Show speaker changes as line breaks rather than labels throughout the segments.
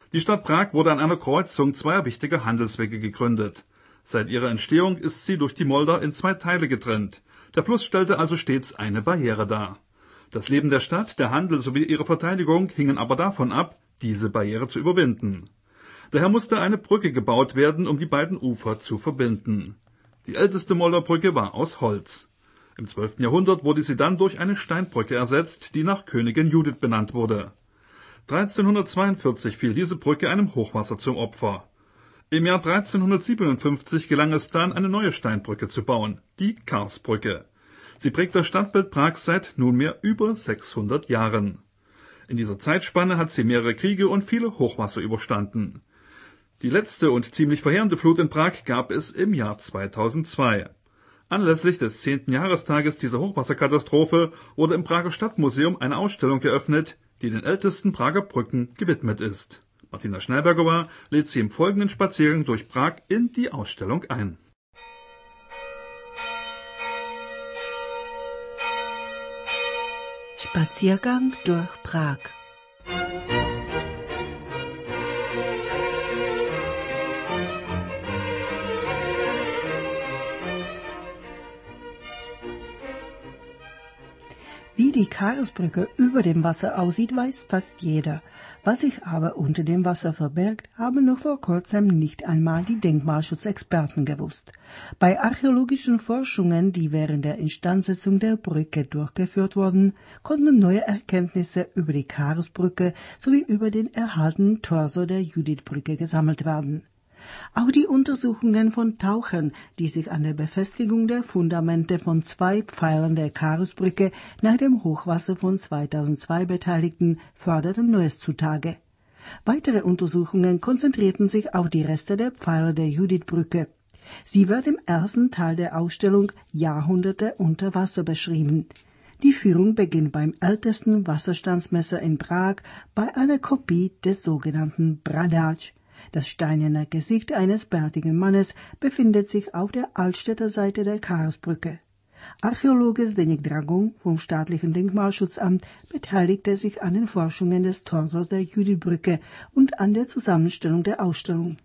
Die Stadt Prag wurde an einer Kreuzung zweier wichtiger Handelswege gegründet. Seit ihrer Entstehung ist sie durch die Moldau in zwei Teile getrennt. Der Fluss stellte also stets eine Barriere dar. Das Leben der Stadt, der Handel sowie ihre Verteidigung hingen aber davon ab, diese Barriere zu überwinden. Daher musste eine Brücke gebaut werden, um die beiden Ufer zu verbinden. Die älteste Moldaubrücke war aus Holz. Im 12. Jahrhundert wurde sie dann durch eine Steinbrücke ersetzt, die nach Königin Judith benannt wurde. 1342 fiel diese Brücke einem Hochwasser zum Opfer. Im Jahr 1357 gelang es dann, eine neue Steinbrücke zu bauen, die Karsbrücke. Sie prägt das Stadtbild Prags seit nunmehr über 600 Jahren. In dieser Zeitspanne hat sie mehrere Kriege und viele Hochwasser überstanden. Die letzte und ziemlich verheerende Flut in Prag gab es im Jahr 2002. Anlässlich des 10. Jahrestages dieser Hochwasserkatastrophe wurde im Prager Stadtmuseum eine Ausstellung geöffnet, die den ältesten Prager Brücken gewidmet ist. Martina Schnellberger lädt Sie im folgenden Spaziergang durch Prag in die Ausstellung ein.
Spaziergang durch Prag. Wie die Karsbrücke über dem Wasser aussieht, weiß fast jeder. Was sich aber unter dem Wasser verbirgt, haben noch vor kurzem nicht einmal die Denkmalschutzexperten gewusst. Bei archäologischen Forschungen, die während der Instandsetzung der Brücke durchgeführt wurden, konnten neue Erkenntnisse über die Karsbrücke sowie über den erhaltenen Torso der Judithbrücke gesammelt werden. Auch die Untersuchungen von Tauchern, die sich an der Befestigung der Fundamente von zwei Pfeilern der Karsbrücke nach dem Hochwasser von 2002 beteiligten, förderten Neues zutage. Weitere Untersuchungen konzentrierten sich auf die Reste der Pfeiler der Judithbrücke. Sie wird im ersten Teil der Ausstellung Jahrhunderte unter Wasser beschrieben. Die Führung beginnt beim ältesten Wasserstandsmesser in Prag bei einer Kopie des sogenannten Bradač. Das steinerne Gesicht eines bärtigen Mannes befindet sich auf der Altstädter Seite der Karsbrücke. Archäologe Zdeněk Dragon vom Staatlichen Denkmalschutzamt beteiligte sich an den Forschungen des Torsos der Judithbrücke und an der Zusammenstellung der Ausstellung.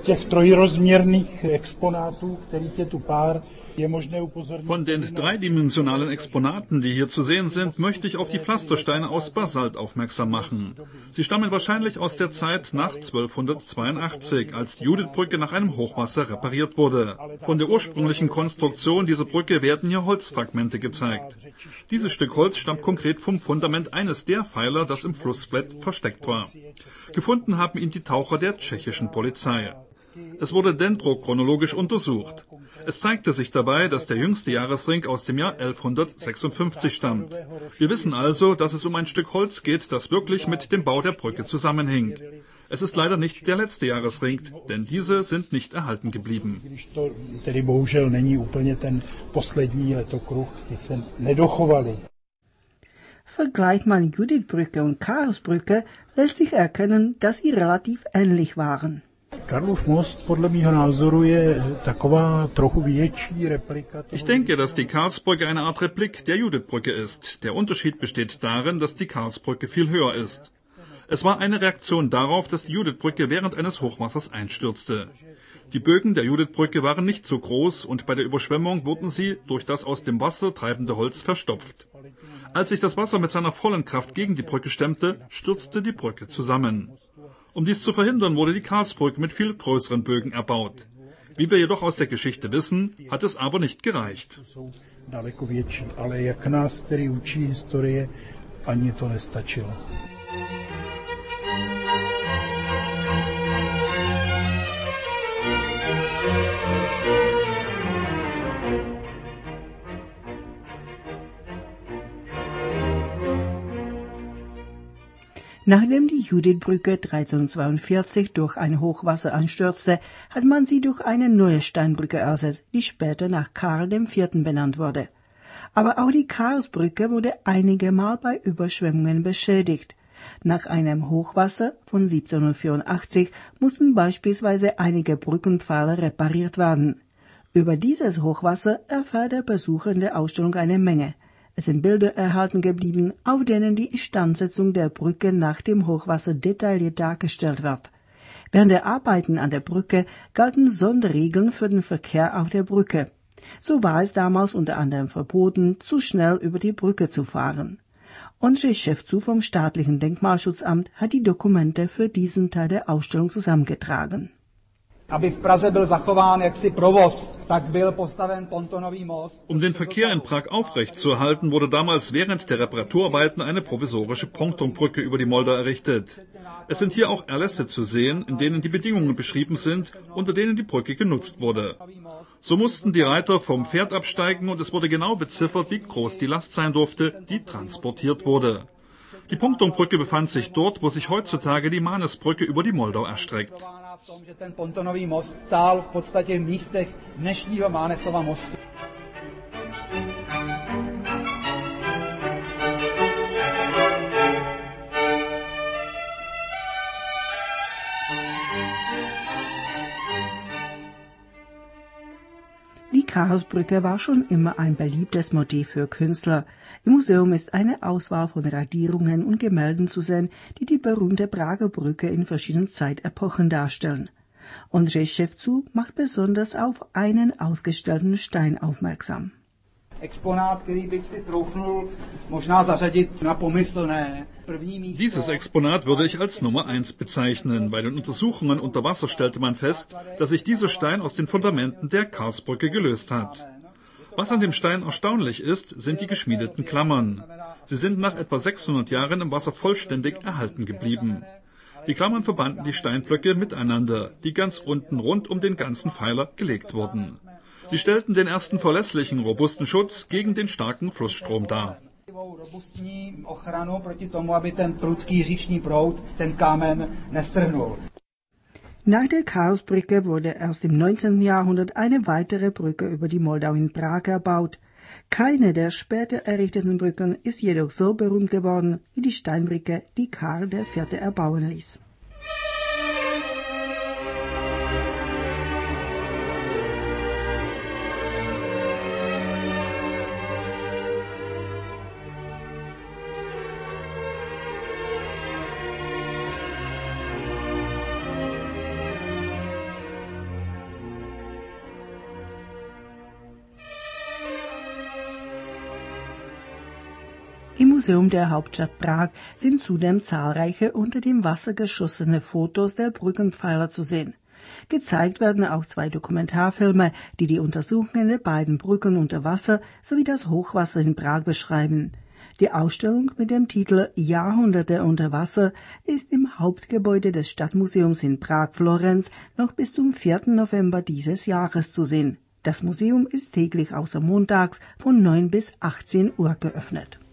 Von den dreidimensionalen Exponaten, die hier zu sehen sind, möchte ich auf die Pflastersteine aus Basalt aufmerksam machen. Sie stammen wahrscheinlich aus der Zeit nach 1282, als die Judithbrücke nach einem Hochwasser repariert wurde. Von der ursprünglichen Konstruktion dieser Brücke werden hier Holzfragmente gezeigt. Dieses Stück Holz stammt konkret vom Fundament eines der Pfeiler, das im Flussbett versteckt war. Gefunden haben ihn die Taucher der tschechischen Polizei. Es wurde dendrochronologisch untersucht. Es zeigte sich dabei, dass der jüngste Jahresring aus dem Jahr 1156 stammt. Wir wissen also, dass es um ein Stück Holz geht, das wirklich mit dem Bau der Brücke zusammenhing. Es ist leider nicht der letzte Jahresring, denn diese sind nicht erhalten geblieben.
Vergleicht man Judithbrücke und Karsbrücke, lässt sich erkennen, dass sie relativ ähnlich waren.
Ich denke, dass die Karsbrücke eine Art Replik der Judithbrücke ist. Der Unterschied besteht darin, dass die Karsbrücke viel höher ist. Es war eine Reaktion darauf, dass die Judithbrücke während eines Hochwassers einstürzte. Die Bögen der Judithbrücke waren nicht so groß und bei der Überschwemmung wurden sie durch das aus dem Wasser treibende Holz verstopft. Als sich das Wasser mit seiner vollen Kraft gegen die Brücke stemmte, stürzte die Brücke zusammen. Um dies zu verhindern, wurde die Karsbrücke mit viel größeren Bögen erbaut. Wie wir jedoch aus der Geschichte wissen, hat es aber nicht gereicht.
Nachdem die Judithbrücke 1342 durch ein Hochwasser einstürzte, hat man sie durch eine neue Steinbrücke ersetzt, die später nach Karl IV. Benannt wurde. Aber auch die Karsbrücke wurde einige Mal bei Überschwemmungen beschädigt. Nach einem Hochwasser von 1784 mussten beispielsweise einige Brückenpfeiler repariert werden. Über dieses Hochwasser erfährt der Besucher in der Ausstellung eine Menge. Es sind Bilder erhalten geblieben, auf denen die Instandsetzung der Brücke nach dem Hochwasser detailliert dargestellt wird. Während der Arbeiten an der Brücke galten Sonderregeln für den Verkehr auf der Brücke. So war es damals unter anderem verboten, zu schnell über die Brücke zu fahren. Ondřej Ševčuk vom Staatlichen Denkmalschutzamt hat die Dokumente für diesen Teil der Ausstellung zusammengetragen.
Um den Verkehr in Prag aufrechtzuerhalten, wurde damals während der Reparaturarbeiten eine provisorische Pontonbrücke über die Moldau errichtet. Es sind hier auch Erlässe zu sehen, in denen die Bedingungen beschrieben sind, unter denen die Brücke genutzt wurde. So mussten die Reiter vom Pferd absteigen und es wurde genau beziffert, wie groß die Last sein durfte, die transportiert wurde. Die Pontonbrücke befand sich dort, wo sich heutzutage die Mannesbrücke über die Moldau erstreckt.
Ten pontonový most stál v podstatě v místech dnešního Mánesova mostu.
Die Karlsbrücke war schon immer ein beliebtes Motiv für Künstler. Im Museum ist eine Auswahl von Radierungen und Gemälden zu sehen, die die berühmte Prager Brücke in verschiedenen Zeitepochen darstellen. Ondřej Ševčuk macht besonders auf einen ausgestellten Stein aufmerksam.
Dieses Exponat würde ich als Nummer 1 bezeichnen. Bei den Untersuchungen unter Wasser stellte man fest, dass sich dieser Stein aus den Fundamenten der Karlsbrücke gelöst hat. Was an dem Stein erstaunlich ist, sind die geschmiedeten Klammern. Sie sind nach etwa 600 Jahren im Wasser vollständig erhalten geblieben. Die Klammern verbanden die Steinblöcke miteinander, die ganz unten rund um den ganzen Pfeiler gelegt wurden. Sie stellten den ersten verlässlichen, robusten Schutz gegen den starken Flussstrom dar.
Nach der Karlsbrücke wurde erst im 19. Jahrhundert eine weitere Brücke über die Moldau in Prag erbaut. Keine der später errichteten Brücken ist jedoch so berühmt geworden wie die Steinbrücke, die Karl IV. Erbauen ließ. Im Museum der Hauptstadt Prag sind zudem zahlreiche unter dem Wasser geschossene Fotos der Brückenpfeiler zu sehen. Gezeigt werden auch 2 Dokumentarfilme, die die Untersuchungen der beiden Brücken unter Wasser sowie das Hochwasser in Prag beschreiben. Die Ausstellung mit dem Titel Jahrhunderte unter Wasser ist im Hauptgebäude des Stadtmuseums in Prag-Florenz noch bis zum 4. November dieses Jahres zu sehen. Das Museum ist täglich außer montags von 9 bis 18 Uhr geöffnet.